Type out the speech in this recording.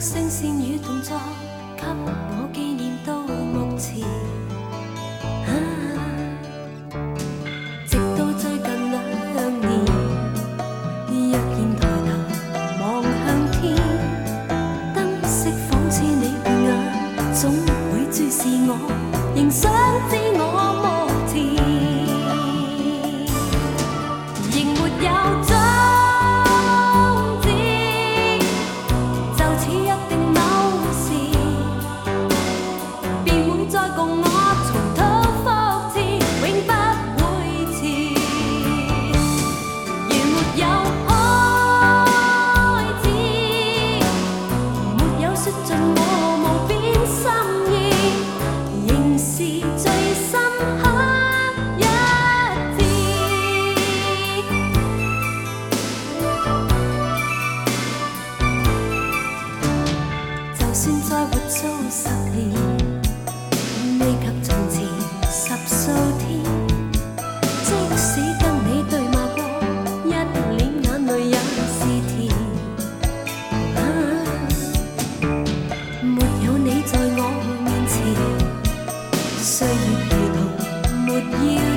聲線與動作，給我紀念到目前。直到最近2年，若然抬頭望向天，燈飾仿似你的眼，總會注視我，仍想知我目前，仍沒有終止，就似約定某時，便會再共我重蹈覆轍，永不會遲。如沒有開始，沒有說盡我無邊心意，仍是最深刻一次。就算再活數10年，未及從前10數天。即使跟你對罵過，一臉眼淚也是甜。沒有你在我面前，歲月如同沒要